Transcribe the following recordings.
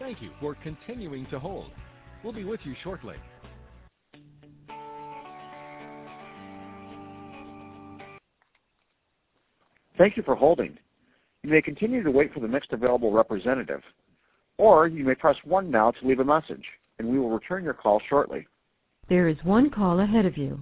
Thank you for continuing to hold. We'll be with you shortly. Thank you for holding. You may continue to wait for the next available representative, or you may press 1 now to leave a message, and we will return your call shortly. There is one call ahead of you.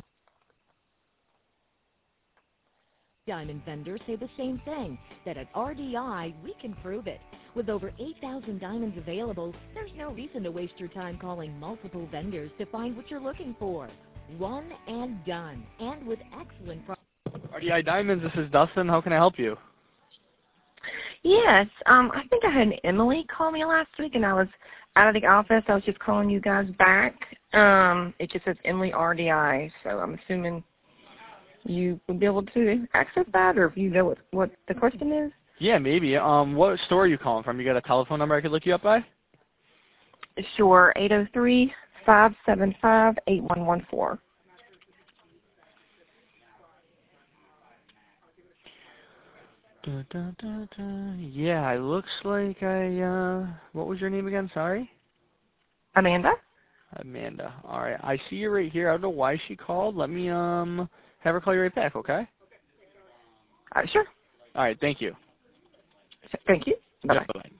Diamond vendors say the same thing, that at RDI, we can prove it. With over 8,000 diamonds available, there's no reason to waste your time calling multiple vendors to find what you're looking for. One and done, and with excellent prices. RDI Diamonds, this is Dustin. How can I help you? Yes, I think I had Emily call me last week, and I was out of the office. I was just calling you guys back. It just says Emily RDI, so I'm assuming you would be able to access that, or if you know what the question is. Yeah, maybe. What store are you calling from? You got a telephone number I could look you up by? Sure, 803-575-8114. Yeah, it looks like what was your name again? Sorry? Amanda. Amanda. All right. I see you right here. I don't know why she called. Let me have her call you right back, okay? Sure. All right. Thank you. Thank you. Bye-bye. Bye-bye.